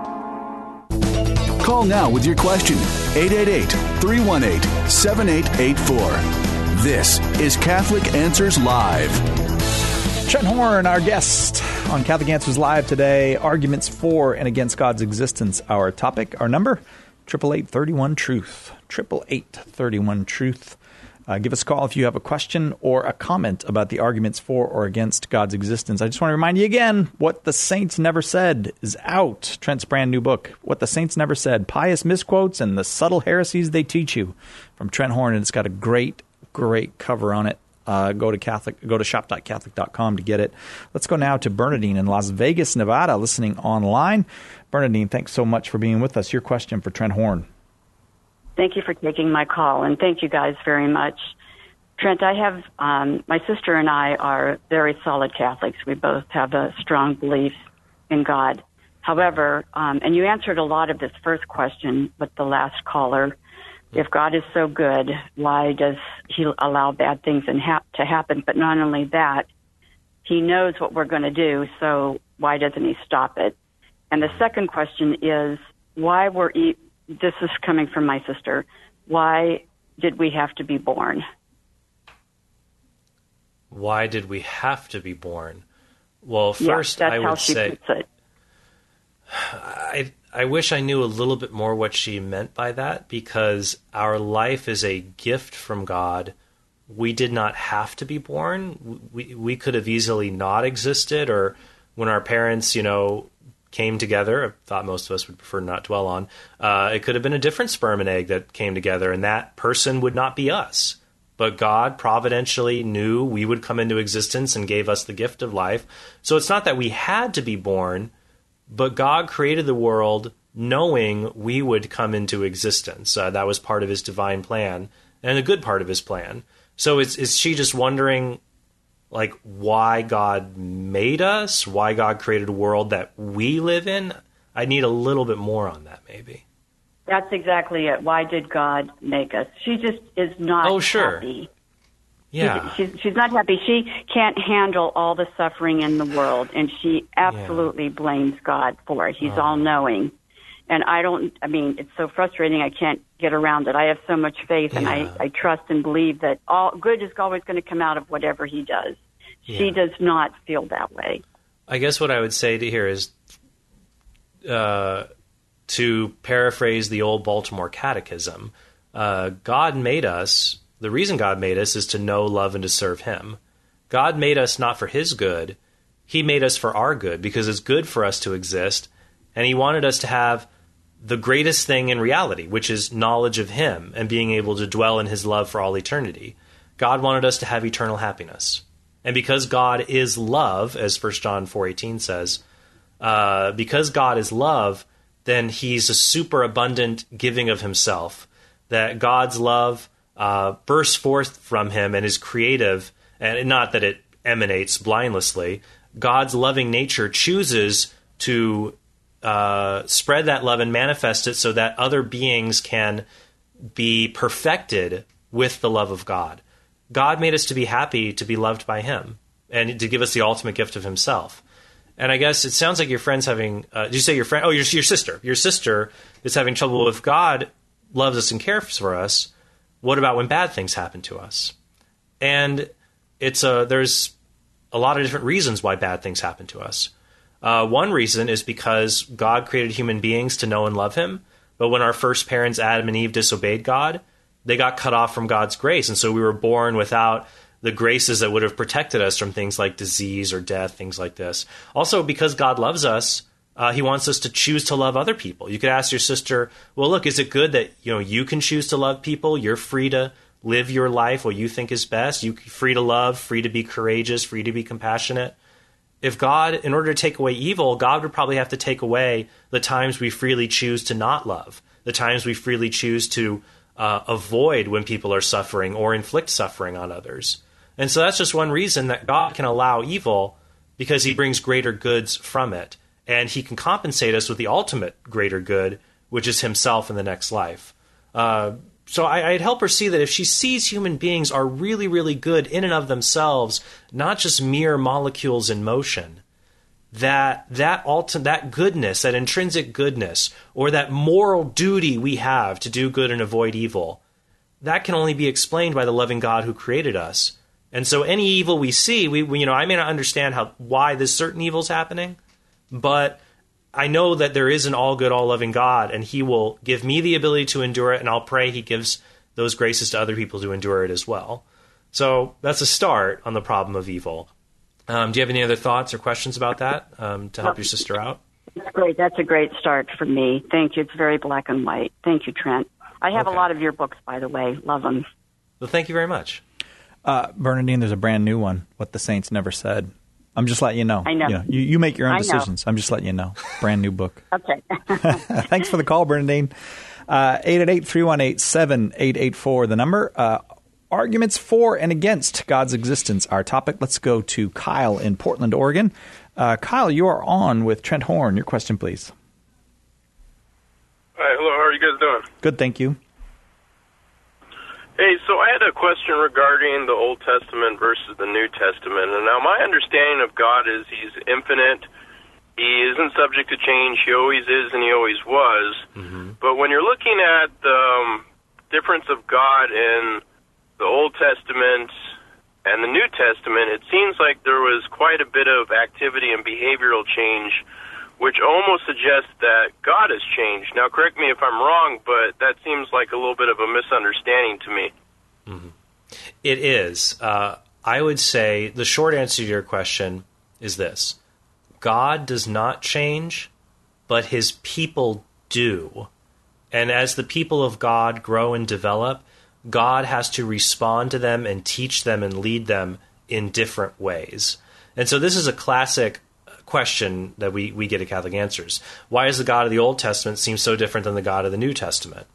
Speaker 1: Call now with your question, eight eight eight, three one eight, seven eight eight four. This is Catholic Answers Live.
Speaker 2: Trent Horn, our guest on Catholic Answers Live today. Arguments for and against God's existence. Our topic, our number, eight eight eight, three one, truth. eight eight eight, three one, truth. Uh, give us a call if you have a question or a comment about the arguments for or against God's existence. I just want to remind you again, What the Saints Never Said is out. Trent's brand new book, What the Saints Never Said, Pious Misquotes and the Subtle Heresies They Teach You, from Trent Horn. And it's got a great, great cover on it. Uh, go to Catholic, go to shop dot catholic dot com to get it. Let's go now to Bernadine in Las Vegas, Nevada, listening online. Bernadine, thanks so much for being with us. Your question for Trent Horn.
Speaker 22: Thank you for taking my call, and thank you guys very much. Trent, I have, um, my sister and I are very solid Catholics. We both have a strong belief in God. However, um, and you answered a lot of this first question with the last caller. If God is so good, why does he allow bad things in ha- to happen? But not only that, he knows what we're going to do, so why doesn't he stop it? And the second question is, why were e- this is coming from my sister. Why did we have to be born?
Speaker 3: Why did we have to be born? Well, first,
Speaker 22: yeah, that's
Speaker 3: I would
Speaker 22: how she
Speaker 3: say,
Speaker 22: puts it.
Speaker 3: I I wish I knew a little bit more what she meant by that, because our life is a gift from God. We did not have to be born. We we could have easily not existed, or when our parents, you know, came together, a thought most of us would prefer not dwell on. Uh, it could have been a different sperm and egg that came together, and that person would not be us. But God providentially knew we would come into existence and gave us the gift of life. So it's not that we had to be born, but God created the world knowing we would come into existence. Uh, that was part of his divine plan, and a good part of his plan. So is, is she just wondering, like, why God made us? Why God created a world that we live in? I need a little bit more on that, maybe.
Speaker 22: That's exactly it. Why did God make us? She just is not
Speaker 3: oh, sure.
Speaker 22: happy.
Speaker 3: Yeah.
Speaker 22: She's, she's, she's not happy. She can't handle all the suffering in the world, and she absolutely yeah. blames God for it. He's oh. all-knowing. And I don't, I mean, it's so frustrating I can't get around it. I have so much faith, and
Speaker 3: yeah.
Speaker 22: I, I trust and believe that all good is always going to come out of whatever he does.
Speaker 3: Yeah.
Speaker 22: She does not feel that way.
Speaker 3: I guess what I would say to here is, uh, to paraphrase the old Baltimore Catechism, uh, God made us, the reason God made us is to know, love, and to serve him. God made us not for his good. He made us for our good, because it's good for us to exist, and he wanted us to have the greatest thing in reality, which is knowledge of him and being able to dwell in his love for all eternity. God wanted us to have eternal happiness. And because God is love, as First John four eighteen says, uh, because God is love, then he's a superabundant giving of himself, that God's love uh, bursts forth from him and is creative, and not that it emanates blindlessly. God's loving nature chooses to uh, spread that love and manifest it so that other beings can be perfected with the love of God. God made us to be happy, to be loved by him, and to give us the ultimate gift of himself. And I guess it sounds like your friend's having, uh, did you say your friend? Oh, your, your sister. Your sister is having trouble. If God loves us and cares for us, what about when bad things happen to us? And it's a, there's a lot of different reasons why bad things happen to us. Uh, one reason is because God created human beings to know and love him. But when our first parents, Adam and Eve, disobeyed God, they got cut off from God's grace. And so we were born without the graces that would have protected us from things like disease or death, things like this. Also, because God loves us, uh, he wants us to choose to love other people. You could ask your sister, well, look, is it good that, you know, you can choose to love people? You're free to live your life what you think is best. You're free to love, free to be courageous, free to be compassionate. If God, in order to take away evil, God would probably have to take away the times we freely choose to not love, the times we freely choose to uh, avoid when people are suffering or inflict suffering on others. And so that's just one reason that God can allow evil, because he brings greater goods from it. And he can compensate us with the ultimate greater good, which is himself in the next life. Uh, so I, I'd help her see that if she sees human beings are really, really good in and of themselves, not just mere molecules in motion, that that ulti- that goodness, that intrinsic goodness, or that moral duty we have to do good and avoid evil, that can only be explained by the loving God who created us. And so any evil we see, we, we you know, I may not understand how why this certain evil is happening, but I know that there is an all-good, all-loving God, and he will give me the ability to endure it, and I'll pray he gives those graces to other people to endure it as well. So that's a start on the problem of evil. Um, do you have any other thoughts or questions about that um, to help your sister out?
Speaker 22: That's great. That's a great start for me. Thank you. It's very black and white. Thank you, Trent. I have
Speaker 3: Okay.
Speaker 22: a lot of your books, by the way. Love them.
Speaker 3: Well, thank you very much.
Speaker 2: Uh, Bernadine, there's a brand new one, What the Saints Never Said. I'm just letting you know.
Speaker 22: I know.
Speaker 2: You, know, you, you make your own
Speaker 22: I know.
Speaker 2: decisions. I'm just letting you know. Brand new book.
Speaker 22: Okay.
Speaker 2: Thanks for the call, Bernadine. Uh, eight eight eight, three one eight, seven eight eight four, the number. Uh, arguments for and against God's existence, our topic. Let's go to Kyle in Portland, Oregon. Uh, Kyle, you are on with Trent Horn. Your question, please.
Speaker 7: Hi, hello. How are you guys doing?
Speaker 2: Good, thank you.
Speaker 7: Hey, so I had a question regarding the Old Testament versus the New Testament. And now my understanding of God is he's infinite. He isn't subject to change. He always is and he always was.
Speaker 3: Mm-hmm.
Speaker 7: But when you're looking at the um, difference of God in the Old Testament and the New Testament, it seems like there was quite a bit of activity and behavioral change, which almost suggests that God has changed. Now, correct me if I'm wrong, but that seems like a little bit of a misunderstanding to me.
Speaker 3: Mm-hmm. It is. Uh, I would say the short answer to your question is this. God does not change, but his people do. And as the people of God grow and develop, God has to respond to them and teach them and lead them in different ways. And so this is a classic question that we, we get at Catholic Answers. Why does the God of the Old Testament seem so different than the God of the New Testament?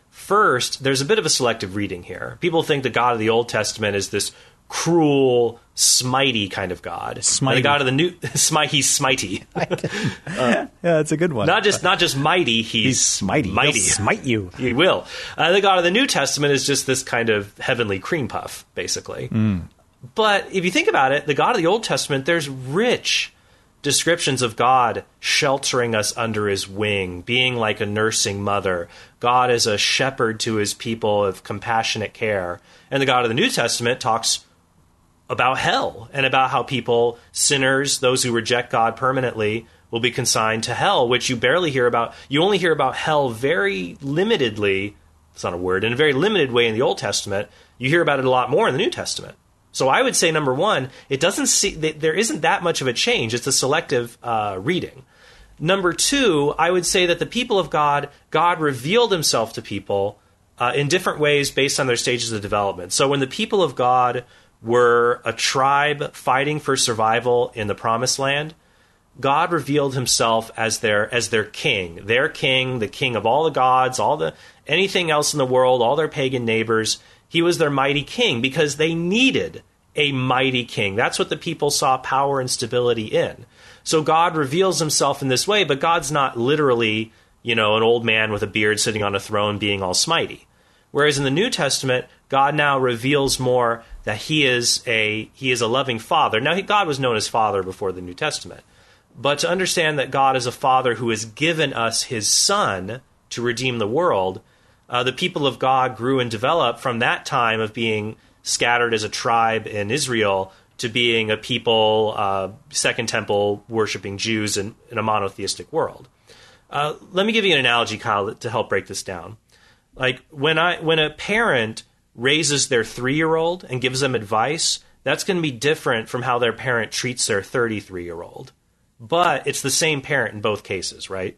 Speaker 3: First, there's a bit of a selective reading here. People think the God of the Old Testament is this cruel, smitey kind of God.
Speaker 2: Smitey.
Speaker 3: And the God of the New, smi- he's smitey.
Speaker 2: uh, yeah, that's a good one.
Speaker 3: Not just not just mighty, he's,
Speaker 2: he's smitey.
Speaker 3: Mighty.
Speaker 2: He'll smite you.
Speaker 3: He will. Uh, the God of the New Testament is just this kind of heavenly cream puff, basically.
Speaker 2: Mm.
Speaker 3: But if you think about it, the God of the Old Testament, there's rich descriptions of God sheltering us under his wing, being like a nursing mother. God is a shepherd to his people of compassionate care. And the God of the New Testament talks about hell and about how people, sinners, those who reject God permanently, will be consigned to hell, which you barely hear about. You only hear about hell very limitedly. It's not a word. In a very limited way in the Old Testament. You hear about it a lot more in the New Testament. So I would say, number one, it doesn't see, there isn't that much of a change. It's a selective uh, reading. Number two, I would say that the people of God, God revealed himself to people uh, in different ways based on their stages of development. So when the people of God were a tribe fighting for survival in the Promised Land, God revealed himself as their as their king, their king, the king of all the gods, all the anything else in the world, all their pagan neighbors. He was their mighty king because they needed a mighty king. That's what the people saw power and stability in. So God reveals himself in this way, but God's not literally, you know, an old man with a beard sitting on a throne being all smitey. Whereas in the New Testament, God now reveals more that he is a he is a loving father. Now, God was known as Father before the New Testament. But to understand that God is a father who has given us his son to redeem the world, Uh, the people of God grew and developed from that time of being scattered as a tribe in Israel to being a people, uh, Second Temple worshiping Jews in, in a monotheistic world. Uh, let me give you an analogy, Kyle, to help break this down. Like when I when a parent raises their three-year-old and gives them advice, that's going to be different from how their parent treats their thirty-three-year-old. But it's the same parent in both cases, right?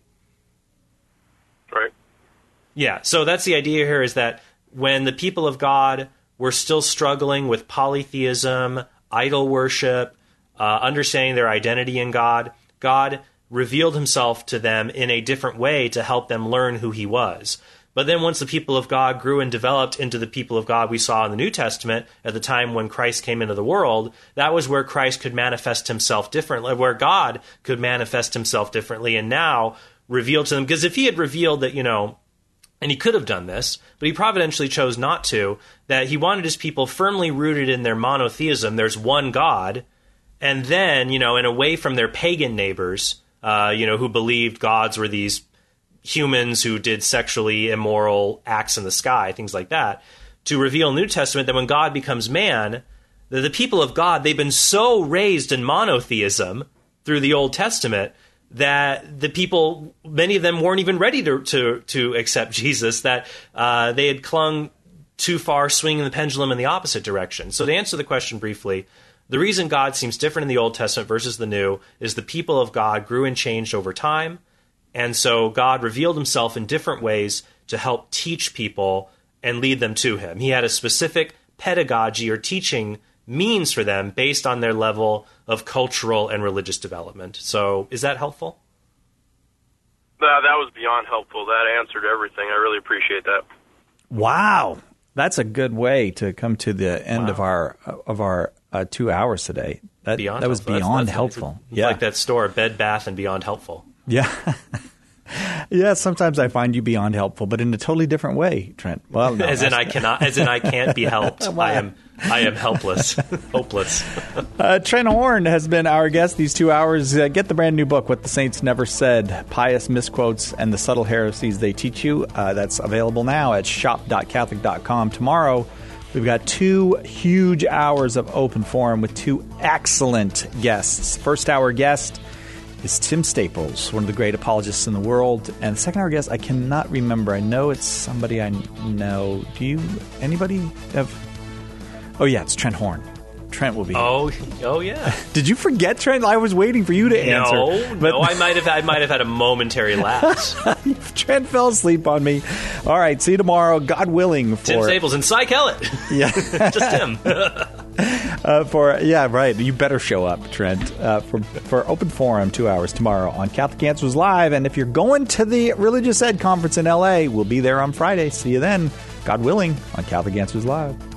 Speaker 7: Right.
Speaker 3: Yeah, so that's the idea here, is that when the people of God were still struggling with polytheism, idol worship, uh, understanding their identity in God, God revealed himself to them in a different way to help them learn who he was. But then once the people of God grew and developed into the people of God we saw in the New Testament at the time when Christ came into the world, that was where Christ could manifest himself differently, where God could manifest himself differently and now revealed to them. Because if he had revealed that, you know, and he could have done this, but he providentially chose not to, that he wanted his people firmly rooted in their monotheism. There's one God. And then, you know, and away from their pagan neighbors, uh, you know, who believed gods were these humans who did sexually immoral acts in the sky, things like that, to reveal in the New Testament that when God becomes man, that the people of God, they've been so raised in monotheism through the Old Testament that the people, many of them weren't even ready to to, to accept Jesus, that uh, they had clung too far, swinging the pendulum in the opposite direction. So to answer the question briefly, the reason God seems different in the Old Testament versus the New is the people of God grew and changed over time, and so God revealed himself in different ways to help teach people and lead them to him. He had a specific pedagogy or teaching means for them based on their level of cultural and religious development. So is that helpful?
Speaker 7: Uh, that was beyond helpful. That answered everything. I really appreciate that.
Speaker 2: Wow. That's a good way to come to the end wow. of our of our uh, two hours today. That,
Speaker 3: beyond
Speaker 2: that was
Speaker 3: helpful.
Speaker 2: beyond
Speaker 3: that's, that's,
Speaker 2: helpful.
Speaker 3: It's
Speaker 2: yeah.
Speaker 3: like that store, Bed Bath and Beyond Helpful.
Speaker 2: Yeah. Yeah, sometimes I find you beyond helpful, but in a totally different way, Trent. Well, no,
Speaker 3: as in I cannot, as in I can't be helped. I am, I am helpless, hopeless.
Speaker 2: uh, Trent Horn has been our guest these two hours. Uh, get the brand new book, What the Saints Never Said: Pious Misquotes and the Subtle Heresies They Teach You. Uh, that's available now at shop dot catholic dot com. Tomorrow, we've got two huge hours of open forum with two excellent guests. First hour guest is Tim Staples, one of the great apologists in the world. And the second hour guest, I cannot remember. I know it's somebody I know. Do you, anybody have? Oh, yeah, it's Trent Horn. Trent will be
Speaker 3: Oh, oh yeah.
Speaker 2: Did you forget, Trent? I was waiting for you to answer.
Speaker 3: No,
Speaker 2: but
Speaker 3: no, I might have I might have had a momentary lapse.
Speaker 2: Trent fell asleep on me. All right, see you tomorrow, God willing. For
Speaker 3: Tim Staples and Cy Kellett.
Speaker 2: Yeah.
Speaker 3: Just him.
Speaker 2: uh, for yeah, right. You better show up, Trent, uh, for for Open Forum two hours tomorrow on Catholic Answers Live. And if you're going to the Religious Ed Conference in L A, we'll be there on Friday. See you then, God willing, on Catholic Answers Live.